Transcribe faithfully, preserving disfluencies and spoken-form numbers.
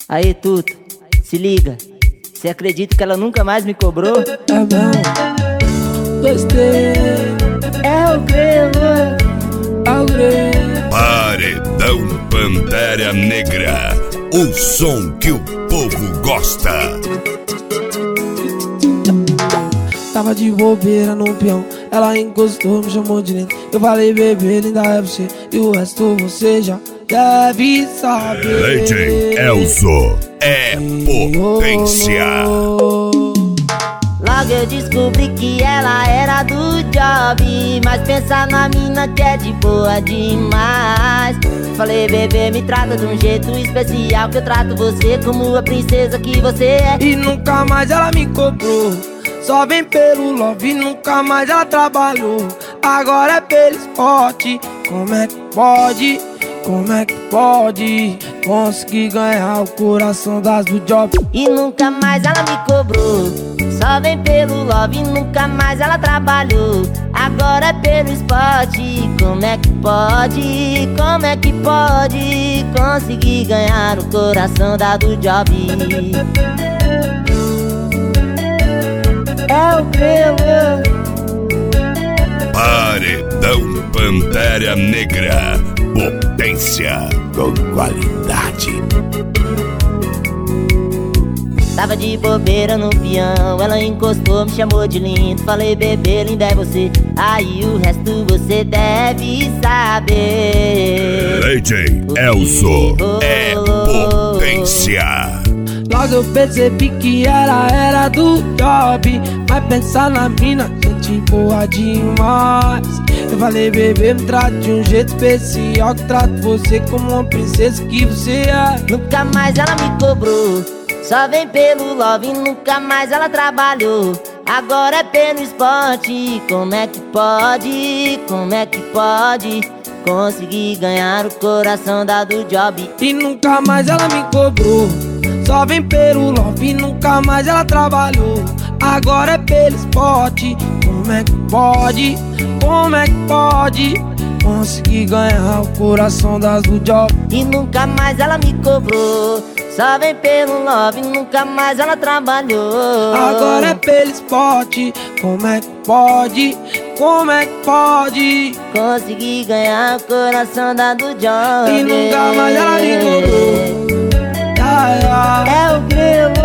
Aí, Tuto, se liga. Você acredita que ela nunca mais me cobrou? É mesmo? Gostei. É o Grelo. É o Grelo. Paredão Pantera Negra, o som que o povo gosta. Tava de bobeira no peão, ela encostou, me chamou de lindo. Eu falei, bebê, linda é você, e o resto você já deve saber. D J Elzo é potência. Logo eu descobri que ela era do job, mas pensa na mina que é de boa demais. Falei, bebê, me trata de um jeito especial, que eu trato você como a princesa que você é. E nunca mais ela me cobrou, só vem pelo love, nunca mais ela trabalhou. Agora é pelo esporte, como é que pode? Como é que pode conseguir ganhar o coração das do job? E nunca mais ela me cobrou, só vem pelo love, nunca mais ela trabalhou. Agora é pelo esporte, como é que pode? Como é que pode conseguir ganhar o coração da do job? É o Grelo. Paredão Pantera Negra, potência com qualidade. Tava de bobeira no peão, ela encostou, me chamou de lindo. Falei, bebê, linda é você, aí o resto você deve saber. D J Elzo é potência. Logo eu percebi que ela era do job, mas pensar na mina, gente boa demais. Eu falei, bebê, me trata de um jeito especial, que trato você como uma princesa que você é. Nunca mais ela me cobrou, só vem pelo love, nunca mais ela trabalhou. Agora é pelo esporte, como é que pode? Como é que pode conseguir ganhar o coração da do job? E nunca mais ela me cobrou, só vem pelo love, nunca mais ela trabalhou. Agora é pelo esporte, como é que pode? Como é que pode conseguir ganhar o coração das do job? E nunca mais ela me cobrou, só vem pelo love, nunca mais ela trabalhou. Agora é pelo esporte, como é que pode? Como é que pode conseguir ganhar o coração da do job? E nunca mais ela me cobrou. É o Grelo.